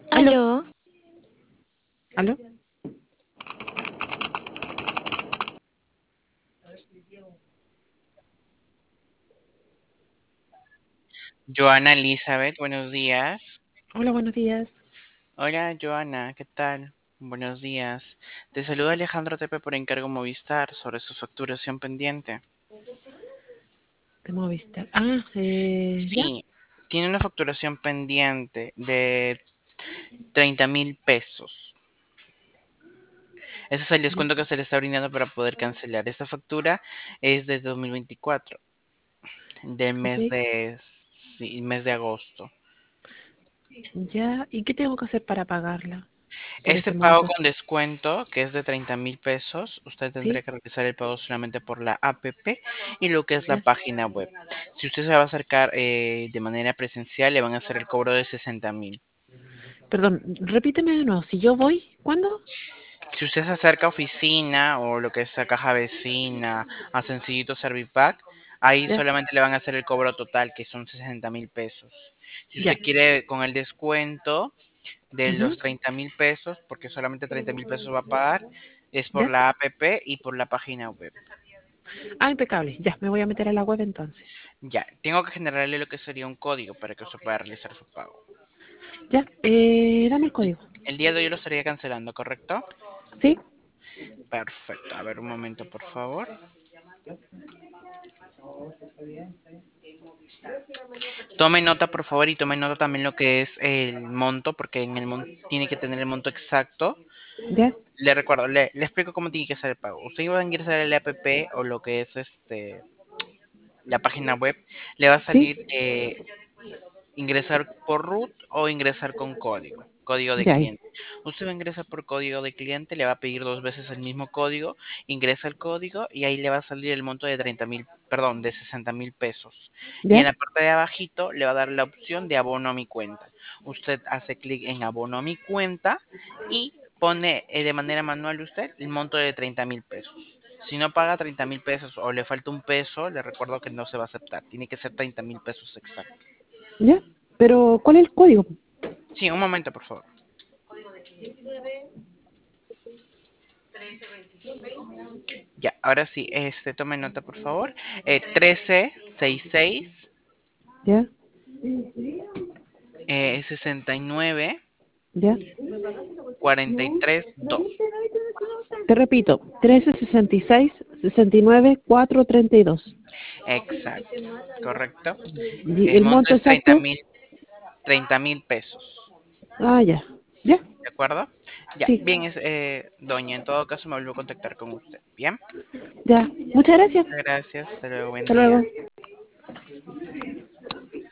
Aló, Aló, aló. Joana Elizabeth, buenos días. Hola, buenos días. Hola, Joana, ¿qué tal? Buenos días. Te saluda Alejandro Tepe por encargo Movistar sobre su facturación pendiente. De Movistar. ¿Ya? Sí, tiene una facturación pendiente de 30.000 pesos. Ese es el Ya. descuento que se le está brindando para poder cancelar. Esta factura es de 2024, del Ok. mes de agosto. Ya. ¿Y qué tengo que hacer para pagarla por Este ese pago monto? con descuento, que es de 30.000 pesos, usted tendría ¿Sí? que realizar el pago solamente por la APP y lo que es la Ya. página web. Si usted se va a acercar de manera presencial, le van a hacer el cobro de 60.000. Perdón, repíteme de nuevo. Si yo voy, ¿cuándo? Si usted se acerca a oficina o lo que es a caja vecina, a Sencillito Servipack, ahí Ya. solamente le van a hacer el cobro total, que son 60.000 pesos. Si usted Ya. quiere con el descuento de Ujú. los 30.000 pesos, porque solamente 30.000 pesos va a pagar, es por Ya. la APP y por la página web. Ah, impecable. Ya, me voy a meter a la web entonces. Ya, tengo que generarle lo que sería un código para que usted pueda realizar su pago. Ya. Dame el El, código. el día de hoy lo estaría cancelando, ¿correcto? ¿Sí? Perfecto. A ver, un momento, por favor. Tome nota, por favor, y tome nota también lo que es el monto, porque en el monto tiene que tener el monto exacto. Ya. Le recuerdo, le explico cómo tiene que ser el pago. Usted va a ingresar el app o lo que es la página web, le va a ¿Sí? salir ingresar por root o ingresar con código de Ya ahí. cliente. Usted va a ingresar por código de cliente, le va a pedir dos veces el mismo código, ingresa el código y ahí le va a salir el monto de 30.000, perdón, de 60.000 pesos. Y en Ya. la parte de abajito le va a dar la opción de abono a mi cuenta. Usted hace clic en abono a mi cuenta y pone de manera manual usted el monto de 30.000 pesos. Si no paga 30.000 pesos o le falta un peso, le recuerdo que no se va a aceptar. Tiene que ser 30.000 pesos exactos. Ya. Pero, ¿cuál es el código? Sí, un momento, por favor. Ya, ahora sí, tome nota, por favor. 1366 Ya. 69 Ya. 43 2. Te repito, 1366 69 432. Exacto, correcto. Y El el monto monto es treinta exacto. mil 30.000 pesos. Ah, ya. Ya. ¿De acuerdo? Ya, Sí. bien, doña, en todo caso me vuelvo a contactar con usted. Bien, Ya. Muchas gracias. muchas gracias. Hasta luego, buen Hasta día. luego.